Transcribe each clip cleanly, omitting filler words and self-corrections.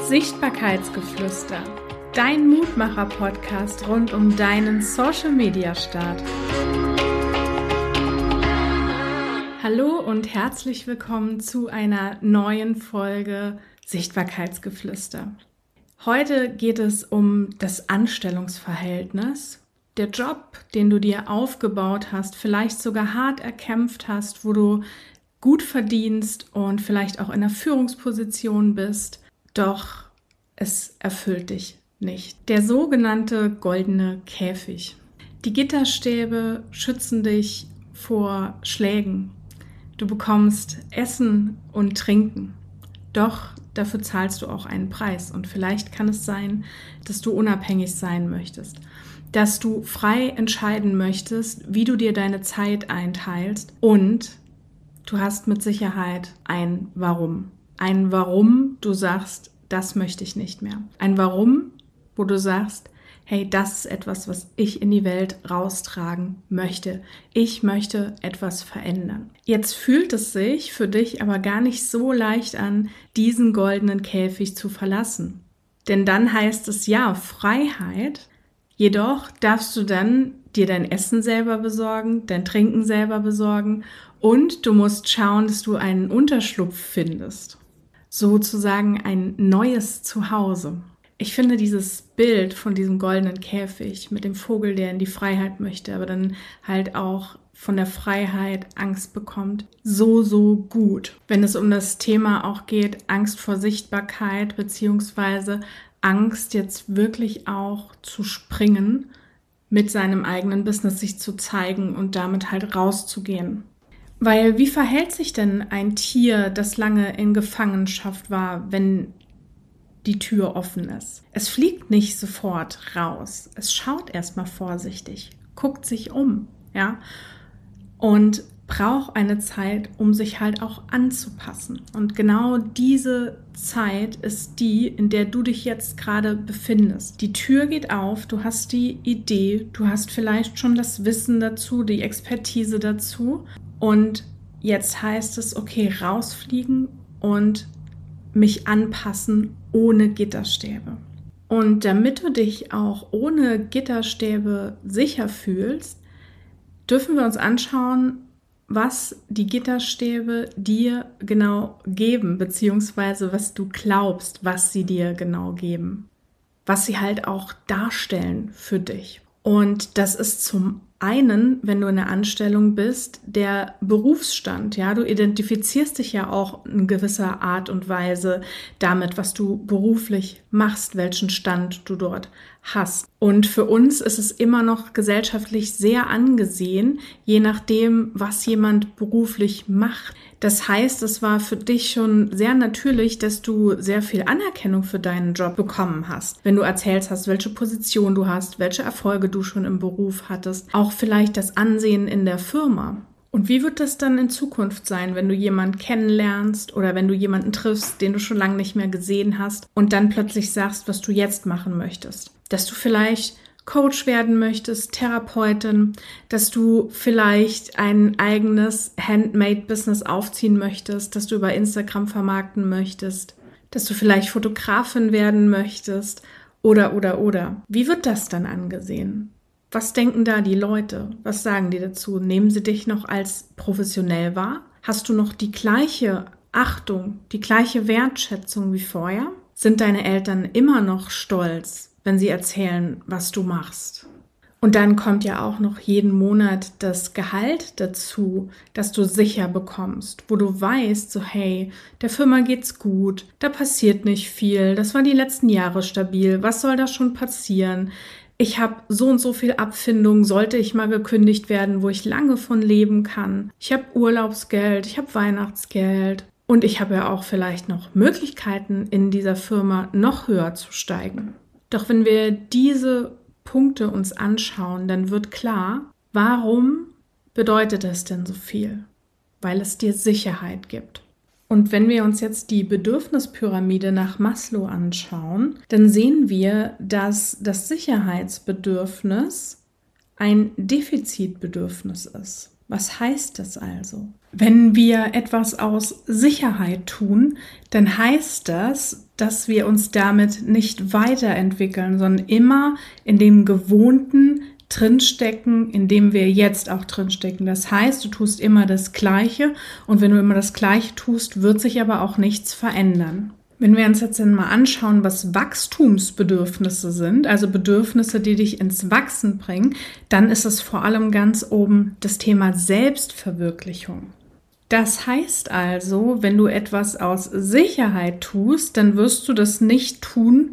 Sichtbarkeitsgeflüster, dein Mutmacher-Podcast rund um deinen Social-Media-Start. Hallo und herzlich willkommen zu einer neuen Folge Sichtbarkeitsgeflüster. Heute geht es um das Anstellungsverhältnis, der Job, den du dir aufgebaut hast, vielleicht sogar hart erkämpft hast, wo du gut verdienst und vielleicht auch in einer Führungsposition bist, doch es erfüllt dich nicht. Der sogenannte goldene Käfig. Die Gitterstäbe schützen dich vor Schlägen. Du bekommst Essen und Trinken. Doch dafür zahlst du auch einen Preis. Und vielleicht kann es sein, dass du unabhängig sein möchtest. Dass du frei entscheiden möchtest, wie du dir deine Zeit einteilst. Und du hast mit Sicherheit ein Warum. Ein Warum du sagst, das möchte ich nicht mehr. Ein Warum, wo du sagst, hey, das ist etwas, was ich in die Welt raustragen möchte. Ich möchte etwas verändern. Jetzt fühlt es sich für dich aber gar nicht so leicht an, diesen goldenen Käfig zu verlassen. Denn dann heißt es ja Freiheit, jedoch darfst du dann dir dein Essen selber besorgen, dein Trinken selber besorgen und du musst schauen, dass du einen Unterschlupf findest. Sozusagen ein neues Zuhause. Ich finde dieses Bild von diesem goldenen Käfig mit dem Vogel, der in die Freiheit möchte, aber dann halt auch von der Freiheit Angst bekommt, so gut. Wenn es um das Thema auch geht, Angst vor Sichtbarkeit beziehungsweise Angst jetzt wirklich auch zu springen, mit seinem eigenen Business sich zu zeigen und damit halt rauszugehen. Weil wie verhält sich denn ein Tier, das lange in Gefangenschaft war, wenn die Tür offen ist? Es fliegt nicht sofort raus. Es schaut erstmal vorsichtig, guckt sich um, ja, und braucht eine Zeit, um sich halt auch anzupassen. Und genau diese Zeit ist die, in der du dich jetzt gerade befindest. Die Tür geht auf, du hast die Idee, du hast vielleicht schon das Wissen dazu, die Expertise dazu. Und jetzt heißt es, okay, rausfliegen und mich anpassen ohne Gitterstäbe. Und damit du dich auch ohne Gitterstäbe sicher fühlst, dürfen wir uns anschauen, was die Gitterstäbe dir genau geben, beziehungsweise was du glaubst, was sie dir genau geben. Was sie halt auch darstellen für dich. Und das ist zum einen, wenn du in einer Anstellung bist, der Berufsstand. Ja, du identifizierst dich ja auch in gewisser Art und Weise damit, was du beruflich machst, welchen Stand du dort hast. Und für uns ist es immer noch gesellschaftlich sehr angesehen, je nachdem, was jemand beruflich macht. Das heißt, es war für dich schon sehr natürlich, dass du sehr viel Anerkennung für deinen Job bekommen hast. Wenn du erzählt hast, welche Position du hast, welche Erfolge du schon im Beruf hattest, auch vielleicht das Ansehen in der Firma. Und wie wird das dann in Zukunft sein, wenn du jemanden kennenlernst oder wenn du jemanden triffst, den du schon lange nicht mehr gesehen hast und dann plötzlich sagst, was du jetzt machen möchtest? Dass du vielleicht Coach werden möchtest, Therapeutin, dass du vielleicht ein eigenes Handmade-Business aufziehen möchtest, dass du über Instagram vermarkten möchtest, dass du vielleicht Fotografin werden möchtest oder. Wie wird das dann angesehen? Was denken da die Leute? Was sagen die dazu? Nehmen sie dich noch als professionell wahr? Hast du noch die gleiche Achtung, die gleiche Wertschätzung wie vorher? Sind deine Eltern immer noch stolz, wenn sie erzählen, was du machst? Und dann kommt ja auch noch jeden Monat das Gehalt dazu, das du sicher bekommst, wo du weißt, so hey, der Firma geht's gut, da passiert nicht viel, das war die letzten Jahre stabil, was soll da schon passieren? Ich habe so und so viel Abfindung, sollte ich mal gekündigt werden, wo ich lange von leben kann. Ich habe Urlaubsgeld, ich habe Weihnachtsgeld und ich habe ja auch vielleicht noch Möglichkeiten, in dieser Firma noch höher zu steigen. Doch wenn wir diese Punkte uns anschauen, dann wird klar, warum bedeutet das denn so viel? Weil es dir Sicherheit gibt. Und wenn wir uns jetzt die Bedürfnispyramide nach Maslow anschauen, dann sehen wir, dass das Sicherheitsbedürfnis ein Defizitbedürfnis ist. Was heißt das also? Wenn wir etwas aus Sicherheit tun, dann heißt das, dass wir uns damit nicht weiterentwickeln, sondern immer in dem Gewohnten drinstecken, in dem wir jetzt auch drinstecken. Das heißt, du tust immer das Gleiche und wenn du immer das Gleiche tust, wird sich aber auch nichts verändern. Wenn wir uns jetzt mal anschauen, was Wachstumsbedürfnisse sind, also Bedürfnisse, die dich ins Wachsen bringen, dann ist es vor allem ganz oben das Thema Selbstverwirklichung. Das heißt also, wenn du etwas aus Sicherheit tust, dann wirst du das nicht tun,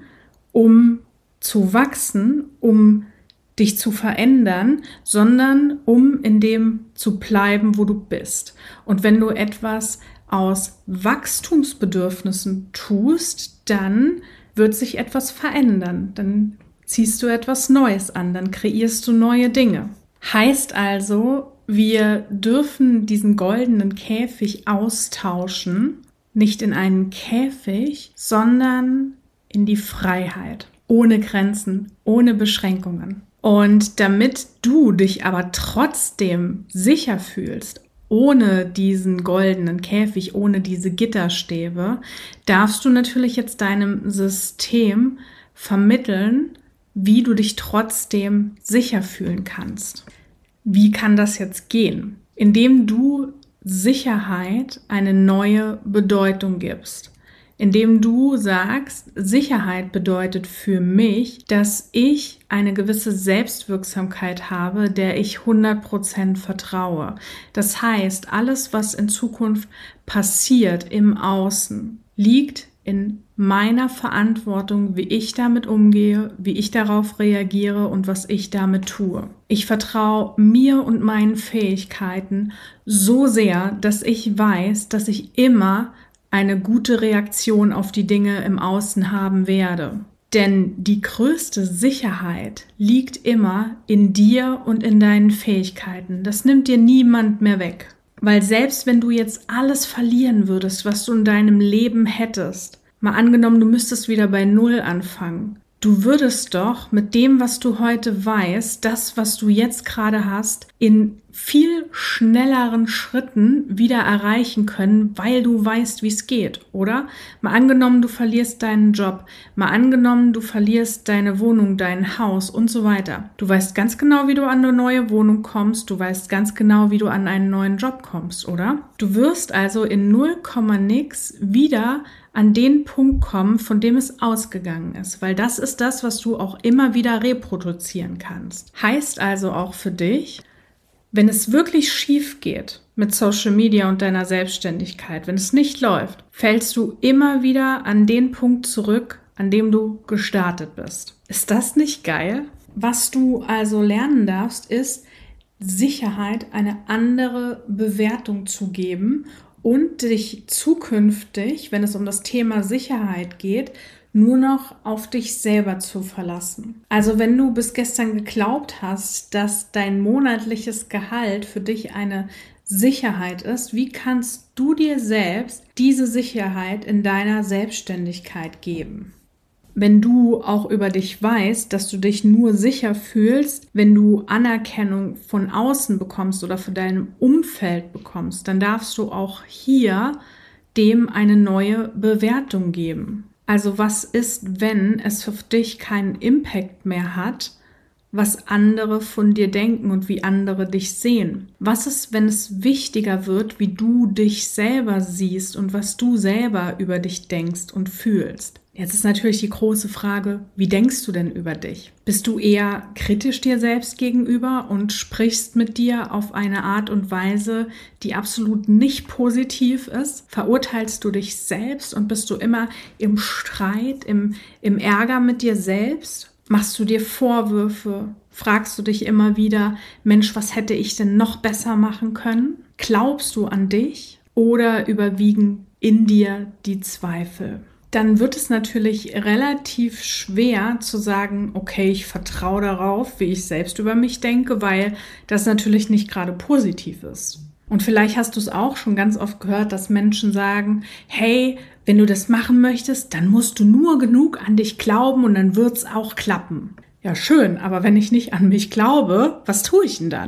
um zu wachsen, um dich zu verändern, sondern um in dem zu bleiben, wo du bist. Und wenn du etwas aus Wachstumsbedürfnissen tust, dann wird sich etwas verändern. Dann ziehst du etwas Neues an, dann kreierst du neue Dinge. Heißt also, wir dürfen diesen goldenen Käfig austauschen, nicht in einen Käfig, sondern in die Freiheit. Ohne Grenzen, ohne Beschränkungen. Und damit du dich aber trotzdem sicher fühlst, ohne diesen goldenen Käfig, ohne diese Gitterstäbe, darfst du natürlich jetzt deinem System vermitteln, wie du dich trotzdem sicher fühlen kannst. Wie kann das jetzt gehen? Indem du Sicherheit eine neue Bedeutung gibst. Indem du sagst, Sicherheit bedeutet für mich, dass ich eine gewisse Selbstwirksamkeit habe, der ich 100% vertraue. Das heißt, alles, was in Zukunft passiert im Außen, liegt in meiner Verantwortung, wie ich damit umgehe, wie ich darauf reagiere und was ich damit tue. Ich vertraue mir und meinen Fähigkeiten so sehr, dass ich weiß, dass ich immer eine gute Reaktion auf die Dinge im Außen haben werde. Denn die größte Sicherheit liegt immer in dir und in deinen Fähigkeiten. Das nimmt dir niemand mehr weg. Weil selbst wenn du jetzt alles verlieren würdest, was du in deinem Leben hättest, mal angenommen, du müsstest wieder bei Null anfangen, du würdest doch mit dem, was du heute weißt, das, was du jetzt gerade hast, in viel schnelleren Schritten wieder erreichen können, weil du weißt, wie es geht, oder? Mal angenommen, du verlierst deinen Job, mal angenommen, du verlierst deine Wohnung, dein Haus und so weiter. Du weißt ganz genau, wie du an eine neue Wohnung kommst, du weißt ganz genau, wie du an einen neuen Job kommst, oder? Du wirst also in 0, nix wieder an den Punkt kommen, von dem es ausgegangen ist, weil das ist das, was du auch immer wieder reproduzieren kannst. Heißt also auch für dich, wenn es wirklich schief geht mit Social Media und deiner Selbstständigkeit, wenn es nicht läuft, fällst du immer wieder an den Punkt zurück, an dem du gestartet bist. Ist das nicht geil? Was du also lernen darfst, ist, Sicherheit eine andere Bewertung zu geben und dich zukünftig, wenn es um das Thema Sicherheit geht, nur noch auf dich selber zu verlassen. Also wenn du bis gestern geglaubt hast, dass dein monatliches Gehalt für dich eine Sicherheit ist, wie kannst du dir selbst diese Sicherheit in deiner Selbstständigkeit geben? Wenn du auch über dich weißt, dass du dich nur sicher fühlst, wenn du Anerkennung von außen bekommst oder von deinem Umfeld bekommst, dann darfst du auch hier dem eine neue Bewertung geben. Also was ist, wenn es für dich keinen Impact mehr hat, was andere von dir denken und wie andere dich sehen? Was ist, wenn es wichtiger wird, wie du dich selber siehst und was du selber über dich denkst und fühlst? Jetzt ist natürlich die große Frage, wie denkst du denn über dich? Bist du eher kritisch dir selbst gegenüber und sprichst mit dir auf eine Art und Weise, die absolut nicht positiv ist? Verurteilst du dich selbst und bist du immer im Streit, im Ärger mit dir selbst? Machst du dir Vorwürfe? Fragst du dich immer wieder, Mensch, was hätte ich denn noch besser machen können? Glaubst du an dich oder überwiegen in dir die Zweifel? Dann wird es natürlich relativ schwer zu sagen, okay, ich vertraue darauf, wie ich selbst über mich denke, weil das natürlich nicht gerade positiv ist. Und vielleicht hast du es auch schon ganz oft gehört, dass Menschen sagen, hey, wenn du das machen möchtest, dann musst du nur genug an dich glauben und dann wird's auch klappen. Ja, schön, aber wenn ich nicht an mich glaube, was tue ich denn dann?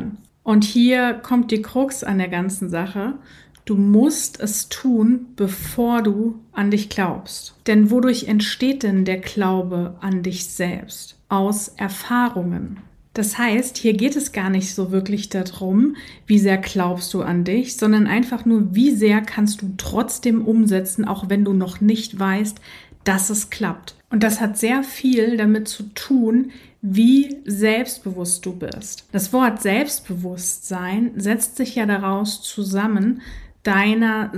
Und hier kommt die Krux an der ganzen Sache. Du musst es tun, bevor du an dich glaubst. Denn wodurch entsteht denn der Glaube an dich selbst? Aus Erfahrungen. Das heißt, hier geht es gar nicht so wirklich darum, wie sehr glaubst du an dich, sondern einfach nur, wie sehr kannst du trotzdem umsetzen, auch wenn du noch nicht weißt, dass es klappt. Und das hat sehr viel damit zu tun, wie selbstbewusst du bist. Das Wort Selbstbewusstsein setzt sich ja daraus zusammen, deiner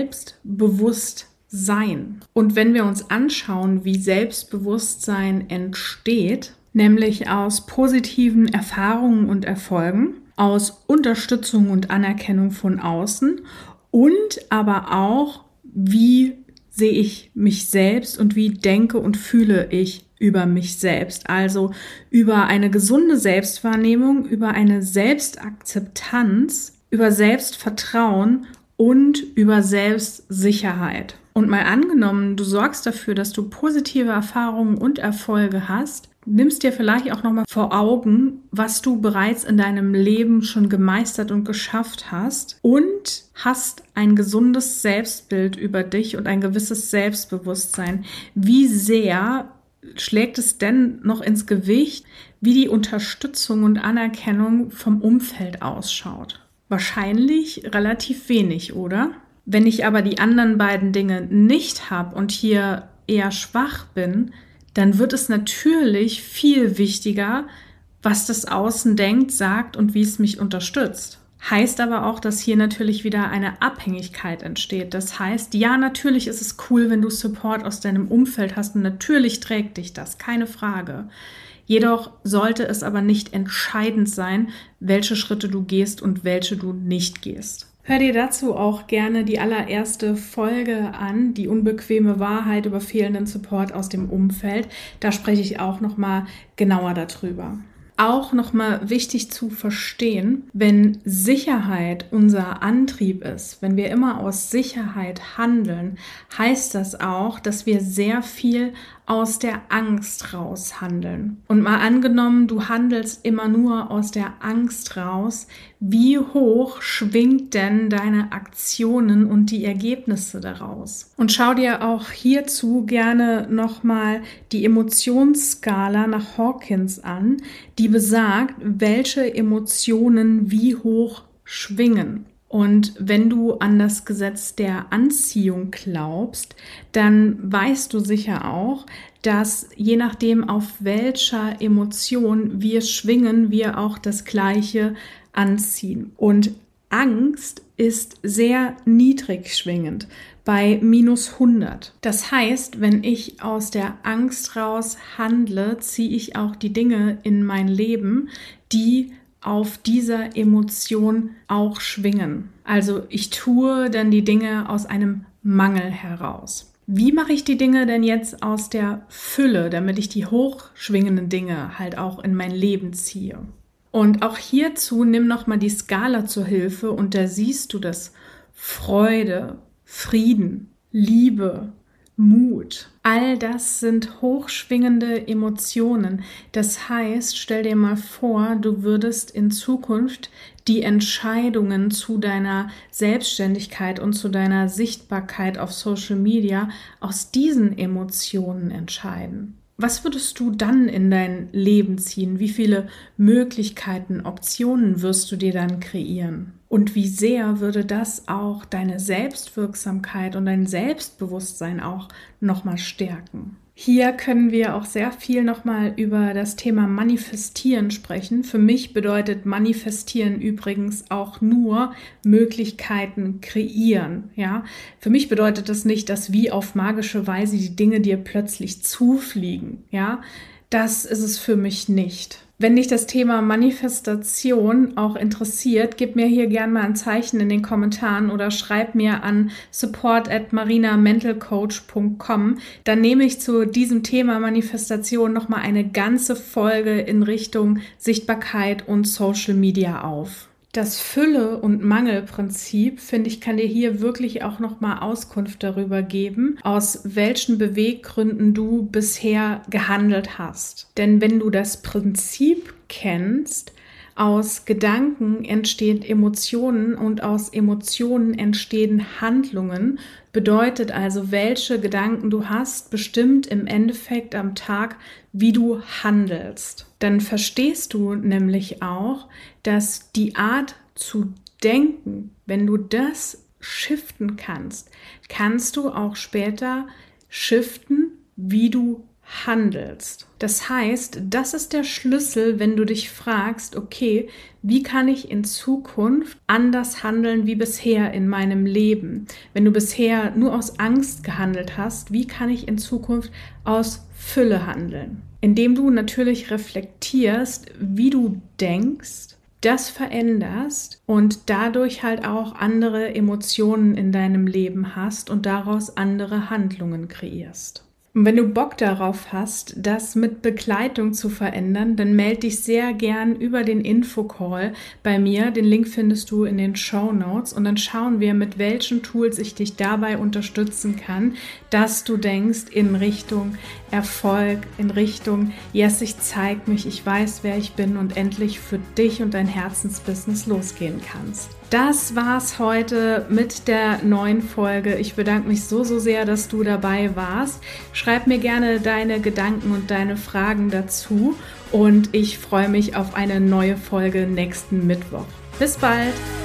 Selbstbewusstsein. Und wenn wir uns anschauen, wie Selbstbewusstsein entsteht, nämlich aus positiven Erfahrungen und Erfolgen, aus Unterstützung und Anerkennung von außen und aber auch, wie sehe ich mich selbst und wie denke und fühle ich über mich selbst. Also über eine gesunde Selbstwahrnehmung, über eine Selbstakzeptanz, über Selbstvertrauen und über Selbstsicherheit. Und mal angenommen, du sorgst dafür, dass du positive Erfahrungen und Erfolge hast, nimmst dir vielleicht auch nochmal vor Augen, was du bereits in deinem Leben schon gemeistert und geschafft hast und hast ein gesundes Selbstbild über dich und ein gewisses Selbstbewusstsein. Wie sehr schlägt es denn noch ins Gewicht, wie die Unterstützung und Anerkennung vom Umfeld ausschaut? Wahrscheinlich relativ wenig, oder? Wenn ich aber die anderen beiden Dinge nicht habe und hier eher schwach bin, dann wird es natürlich viel wichtiger, was das Außen denkt, sagt und wie es mich unterstützt. Heißt aber auch, dass hier natürlich wieder eine Abhängigkeit entsteht. Das heißt, ja, natürlich ist es cool, wenn du Support aus deinem Umfeld hast und natürlich trägt dich das, keine Frage. Jedoch sollte es aber nicht entscheidend sein, welche Schritte du gehst und welche du nicht gehst. Hör dir dazu auch gerne die allererste Folge an, die unbequeme Wahrheit über fehlenden Support aus dem Umfeld. Da spreche ich auch nochmal genauer darüber. Auch nochmal wichtig zu verstehen, wenn Sicherheit unser Antrieb ist, wenn wir immer aus Sicherheit handeln, heißt das auch, dass wir sehr viel aus der Angst raus handeln. Und mal angenommen, du handelst immer nur aus der Angst raus, wie hoch schwingt denn deine Aktionen und die Ergebnisse daraus? Und schau dir auch hierzu gerne nochmal die Emotionsskala nach Hawkins an, die besagt, welche Emotionen wie hoch schwingen. Und wenn du an das Gesetz der Anziehung glaubst, dann weißt du sicher auch, dass je nachdem, auf welcher Emotion wir schwingen, wir auch das Gleiche anziehen. Und Angst ist sehr niedrig schwingend, bei -100. Das heißt, wenn ich aus der Angst raus handle, ziehe ich auch die Dinge in mein Leben, die auf dieser Emotion auch schwingen. Also ich tue dann die Dinge aus einem Mangel heraus. Wie mache ich die Dinge denn jetzt aus der Fülle, damit ich die hochschwingenden Dinge halt auch in mein Leben ziehe? Und auch hierzu nimm nochmal die Skala zur Hilfe und da siehst du das: Freude, Frieden, Liebe, Mut. All das sind hochschwingende Emotionen. Das heißt, stell dir mal vor, du würdest in Zukunft die Entscheidungen zu deiner Selbstständigkeit und zu deiner Sichtbarkeit auf Social Media aus diesen Emotionen entscheiden. Was würdest du dann in dein Leben ziehen? Wie viele Möglichkeiten, Optionen wirst du dir dann kreieren? Und wie sehr würde das auch deine Selbstwirksamkeit und dein Selbstbewusstsein auch nochmal stärken? Hier können wir auch sehr viel nochmal über das Thema Manifestieren sprechen. Für mich bedeutet Manifestieren übrigens auch nur Möglichkeiten kreieren. Ja? Für mich bedeutet das nicht, dass wie auf magische Weise die Dinge dir plötzlich zufliegen. Ja? Das ist es für mich nicht. Wenn dich das Thema Manifestation auch interessiert, gib mir hier gerne mal ein Zeichen in den Kommentaren oder schreib mir an support@marinamentalcoach.com. Dann nehme ich zu diesem Thema Manifestation nochmal eine ganze Folge in Richtung Sichtbarkeit und Social Media auf. Das Fülle- und Mangelprinzip, finde ich, kann dir hier wirklich auch nochmal Auskunft darüber geben, aus welchen Beweggründen du bisher gehandelt hast. Denn wenn du das Prinzip kennst, Aus Gedanken entstehen Emotionen und aus Emotionen entstehen Handlungen. Bedeutet also, welche Gedanken du hast, bestimmt im Endeffekt am Tag, wie du handelst. Dann verstehst du nämlich auch, dass die Art zu denken, wenn du das shiften kannst, kannst du auch später shiften, wie du handelst. Das heißt, das ist der Schlüssel, wenn du dich fragst, okay, wie kann ich in Zukunft anders handeln wie bisher in meinem Leben? Wenn du bisher nur aus Angst gehandelt hast, wie kann ich in Zukunft aus Fülle handeln? Indem du natürlich reflektierst, wie du denkst, das veränderst und dadurch halt auch andere Emotionen in deinem Leben hast und daraus andere Handlungen kreierst. Und wenn du Bock darauf hast, das mit Begleitung zu verändern, dann melde dich sehr gern über den Infocall bei mir. Den Link findest du in den Shownotes und dann schauen wir, mit welchen Tools ich dich dabei unterstützen kann, dass du denkst in Richtung Erfolg, in Richtung, yes, ich zeig mich, ich weiß, wer ich bin und endlich für dich und dein Herzensbusiness losgehen kannst. Das war's heute mit der neuen Folge. Ich bedanke mich so sehr, dass du dabei warst. Schreib mir gerne deine Gedanken und deine Fragen dazu und ich freue mich auf eine neue Folge nächsten Mittwoch. Bis bald!